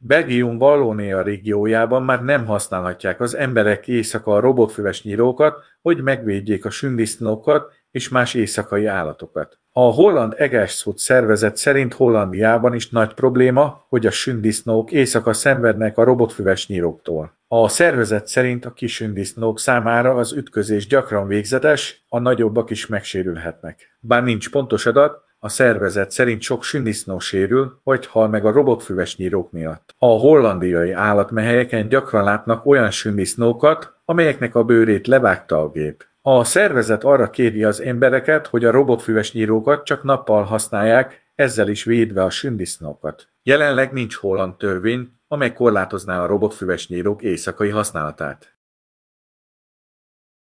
Belgium Vallónia régiójában már nem használhatják az emberek éjszaka a robotfüves nyírókat, hogy megvédjék a sündisznókat és más éjszakai állatokat. A Holland Egerszót szervezet szerint Hollandiában is nagy probléma, hogy a sündisznók éjszaka szenvednek a robotfüves nyíróktól. A szervezet szerint a kis sündisznók számára az ütközés gyakran végzetes, a nagyobbak is megsérülhetnek. Bár nincs pontos adat, a szervezet szerint sok sündisznó sérül, vagy hal meg a robotfüves nyírók miatt. A hollandiai állatmehelyeken gyakran látnak olyan sündisznókat, amelyeknek a bőrét levágta a gép. A szervezet arra kéri az embereket, hogy a robotfüves nyírókat csak nappal használják, ezzel is védve a sündisznókat. Jelenleg nincs holland törvény, amely korlátozná a robotfüves nyírók éjszakai használatát.